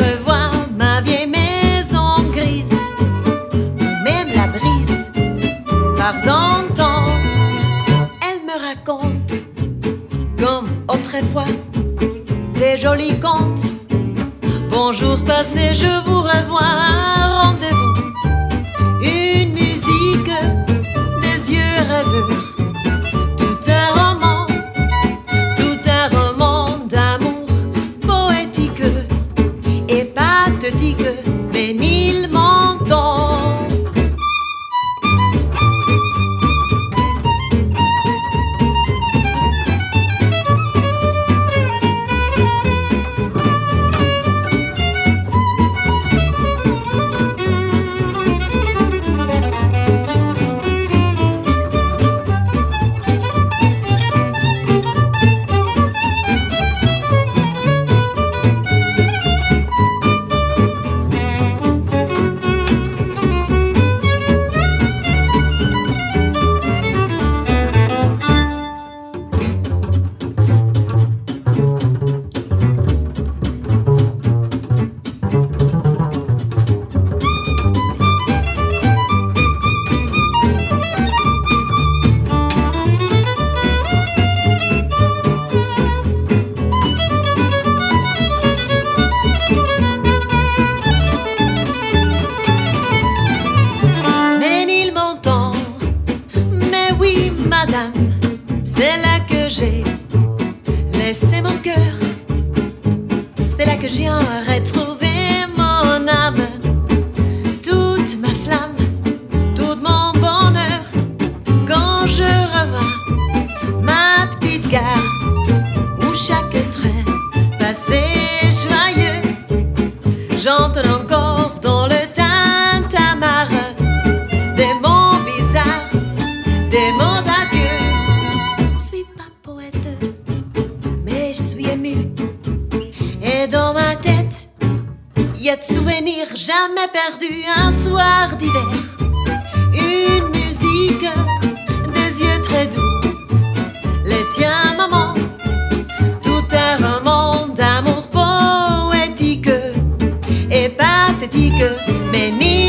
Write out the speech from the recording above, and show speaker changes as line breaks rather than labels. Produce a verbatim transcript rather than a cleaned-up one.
revois ma vieille maison grise, ou même la brise par d'antan. Elle me raconte, comme autrefois, des jolis contes. Bonjour passé, je vous revois, rendez-vous. Une musique, des yeux rêveurs. Tout un roman, tout un roman d'amour poétique et pathétique, Ménil Menton. Madame, c'est là que j'ai laissé mon cœur, c'est là que j'ai retrouvé mon âme, toute ma flamme, tout mon bonheur. Quand je revois ma petite gare où chaque train passait joyeux, j'entends encore dans le tintamarre des mots bizarres, des mots d'adieu. Je suis pas poète, mais je suis émue. Et dans ma tête, y a de souvenirs jamais perdus. Un soir d'hiver, une musique, des yeux très doux. Les tiens, maman, tout un roman d'amour poétique et pathétique, mais ni